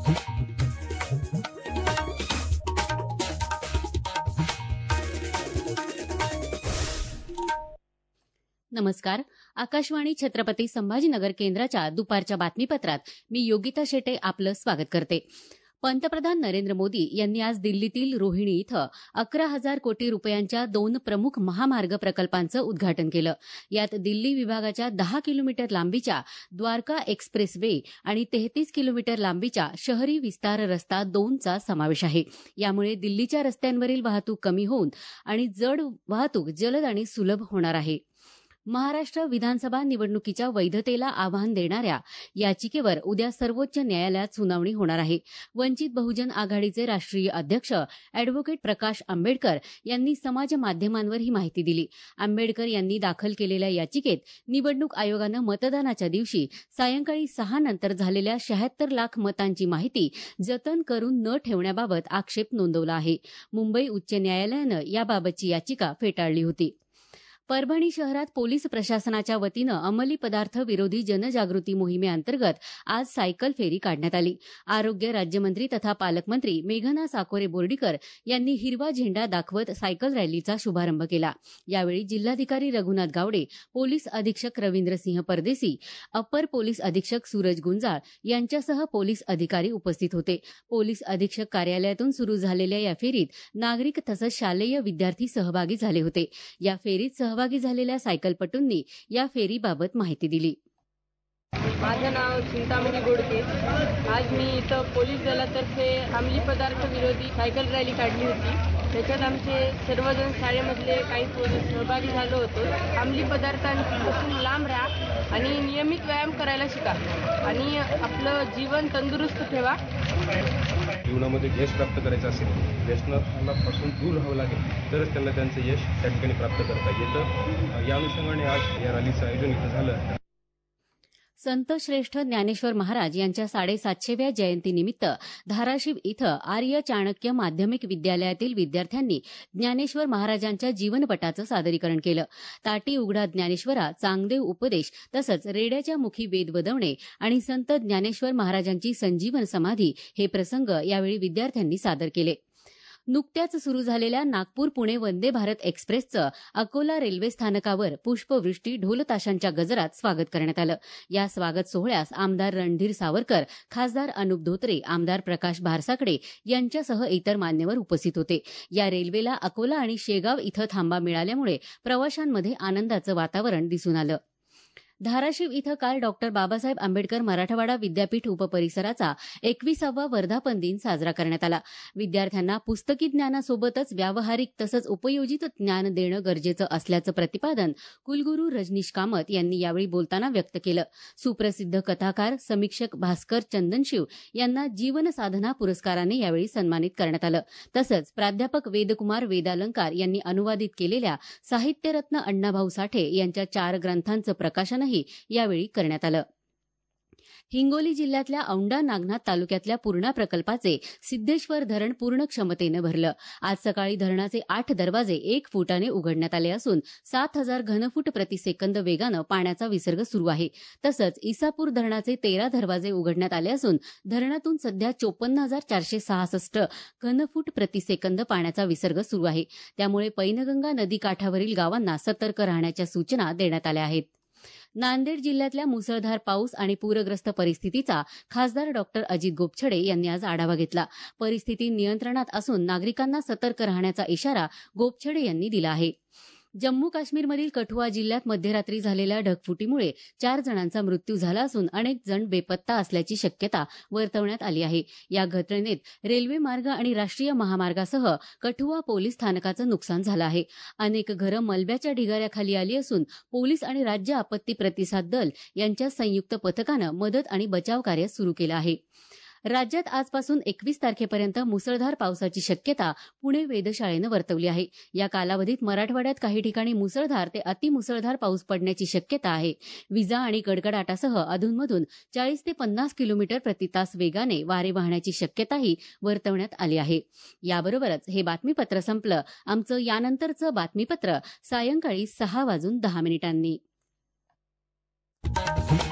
नमस्कार. आकाशवाणी छत्रपती संभाजीनगर केंद्राच्या दुपारच्या बातमीपत्रात मी योगिता शेटे आपलं स्वागत करते. पंतप्रधान नरेंद्र मोदी यांनी आज दिल्लीतील रोहिणी इथं 11,000 कोटी रुपयांच्या 2 प्रमुख महामार्ग प्रकल्पांचं उद्घाटन केलं. यात दिल्ली विभागाच्या 10 किलोमीटर लांबीच्या द्वारका एक्सप्रेस वे आणि 33 किलोमीटर लांबीच्या शहरी विस्तार रस्ता 2चा समावेश आहे. यामुळे दिल्लीच्या रस्त्यांवरील वाहतूक कमी होऊन आणि जड वाहतूक जलद आणि सुलभ होणार आहे. महाराष्ट्र विधानसभा निवडणुकीच्या वैधतेला आव्हान देणाऱ्या याचिकेवर उद्या सर्वोच्च न्यायालयात सुनावणी होणार आहे. वंचित बहुजन आघाडीचे राष्ट्रीय अध्यक्ष अॅडव्होकेट प्रकाश आंबेडकर यांनी समाज माध्यमांवर ही माहिती दिली. आंबेडकर यांनी दाखल केलेल्या याचिकेत निवडणूक आयोगानं मतदानाच्या दिवशी सायंकाळी 6 नंतर झालेल्या 76 लाख मतांची माहिती जतन करून न ठेवण्याबाबत आक्षेप नोंदवला आहे. मुंबई उच्च न्यायालयानं याबाबतची याचिका फेटाळली होती. परभणी शहरात पोलीस प्रशासनाच्या वतीनं अंमली पदार्थ विरोधी जनजागृती मोहिमेअंतर्गत आज सायकल फेरी काढण्यात आली. आरोग्य राज्यमंत्री तथा पालकमंत्री मेघना साकोरे बोर्डीकर यांनी हिरवा झेंडा दाखवत सायकल रॅलीचा शुभारंभ केला. यावेळी जिल्हाधिकारी रघुनाथ गावडे, पोलीस अधीक्षक रवींद्रसिंह परदेसी, अप्पर पोलीस अधीक्षक सूरज गुंजाळ यांच्यासह पोलीस अधिकारी उपस्थित होते. पोलीस अधीक्षक कार्यालयातून सुरू झालेल्या या फेरीत नागरिक तसंच शालेय विद्यार्थी सहभागी झाले होते. या फेरीत सहभागी झालेल्या सायकलपटूंनी या फेरीबाबत माहिती दिली. माझं नाव चिंतामणी गोडके. आज मी इथं पोलीस दलातर्फे अंमली पदार्थ विरोधी सायकल रॅली काढली होती. त्याच्यात आमचे सर्वजण शाळेमधले काही पोलीस सहभागी झालो होतो. अंमली पदार्थांपासून लांब राहा आणि नियमित व्यायाम करायला शिका आणि आपलं जीवन तंदुरुस्त ठेवा. जीवनामध्ये यश प्राप्त करायचं असेल, व्यसनापासून दूर राहावं लागेल तरच त्यांना त्यांचं यश त्या ठिकाणी प्राप्त करता येतं. या अनुषंगाने आज या रॅलीचं आयोजन इथं झालं. संत श्रेष्ठ ज्ञानेश्वर महाराज यांच्या 750व्या जयंतीनिमित्त धाराशिव इथं आर्य चाणक्य माध्यमिक विद्यालयातील विद्यार्थ्यांनी ज्ञानेश्वर महाराजांच्या जीवनपटाचं सादरीकरण केलं. ताटी उघडा ज्ञानेश्वरा, चांगदेव उपदेश तसंच रेड्याच्या मुखी वेद वदवणे आणि संत ज्ञानेश्वर महाराजांची संजीवन समाधी हे प्रसंग यावेळी विद्यार्थ्यांनी सादर केले. नुकत्याच सुरू झालेल्या नागपूर पुणे वंदे भारत एक्सप्रेसचं अकोला रेल्वे स्थानकावर पुष्पवृष्टी, ढोलताशांच्या गजरात स्वागत करण्यात आलं. या स्वागत सोहळ्यास आमदार रणधीर सावरकर, खासदार अनुप धोत्रे, आमदार प्रकाश भारसाकडे यांच्यासह इतर मान्यवर उपस्थित होते. या रेल्वेला अकोला आणि शेगाव इथं थांबा मिळाल्यामुळे प्रवाशांमध्ये आनंदाचं वातावरण दिसून आलं. धाराशिव इथं काल डॉक्टर बाबासाहेब आंबेडकर मराठवाडा विद्यापीठ उपपरिसराचा 21वा वर्धापन दिन साजरा करण्यात आला. विद्यार्थ्यांना पुस्तकी ज्ञानासोबतच व्यावहारिक तसंच उपयोजित ज्ञान देणं गरजेचं असल्याचं प्रतिपादन कुलगुरू रजनीश कामत यांनी यावेळी बोलताना व्यक्त केलं. सुप्रसिद्ध कथाकार, समीक्षक भास्कर चंदनशिव यांना जीवन साधना पुरस्काराने यावेळी सन्मानित करण्यात आलं. तसंच प्राध्यापक वेदकुमार वेदालंकार यांनी अनुवादित केलेल्या साहित्यरत्न अण्णाभाऊ साठे यांच्या 4 ग्रंथांचं प्रकाशन यावेळी करण्यात आलं. हिंगोली जिल्ह्यातल्या औंढा नागनाथ तालुक्यातल्या पूर्णा प्रकल्पाचे सिद्धेश्वर धरण पूर्ण क्षमतेनं भरलं. आज सकाळी धरणाचे 8 दरवाजे 1 फुटाने उघडण्यात आले असून 7,000 घनफूट प्रतिसेकंद वेगानं पाण्याचा विसर्ग सुरू आहे. तसंच इसापूर धरणाचे 13 दरवाजे उघडण्यात आले असून धरणातून सध्या 54,466 घनफूट प्रतिसेकंद पाण्याचा विसर्ग सुरू आहे. त्यामुळे पैनगंगा नदी काठावरील गावांना सतर्क राहण्याच्या सूचना देण्यात आल्या आहेत. नांदेड जिल्ह्यातल्या मुसळधार पाऊस आणि पूरग्रस्त परिस्थितीचा खासदार डॉक्टर अजित गोपछडे यांनी आज आढावा घेतला. परिस्थिती नियंत्रणात असून नागरिकांना सतर्क राहण्याचा इशारा गोपछडे यांनी दिला आहे. जम्मू काश्मीरमधील कठुआ जिल्ह्यात मध्यरात्री झालेल्या ढगफुटीमुळे 4 जणांचा मृत्यू झाला असून अनेक जण बेपत्ता असल्याची शक्यता वर्तवण्यात आली आहे. या घटनेत रेल्वे मार्ग आणि राष्ट्रीय महामार्गासह कठुआ पोलीस स्थानकाचं नुकसान झालं आहे. अनेक घरं मलब्याच्या ढिगाऱ्याखाली आली असून पोलीस आणि राज्य आपत्ती प्रतिसाद दल यांच्या संयुक्त पथकानं मदत आणि बचाव कार्य सुरू केलं आहे. राज्यात आजपासून 21 तारखेपर्यंत मुसळधार पावसाची शक्यता पुणे वेधशाळेनं वर्तवली आहे. या कालावधीत मराठवाड्यात काही ठिकाणी मुसळधार ते अतिमुसळधार पाऊस पडण्याची शक्यता आहे. विजा आणि कडकडाटासह अधूनमधून 40 ते 50 किलोमीटर प्रतितास वेगाने वारे वाहण्याची शक्यताही वर्तवण्यात आली आहे. याबरोबरच हे बातमीपत्र संपलं. आमचं यानंतरचं बातमीपत्र सायंकाळी 6:10 वाजून 10 मिनिटांनी.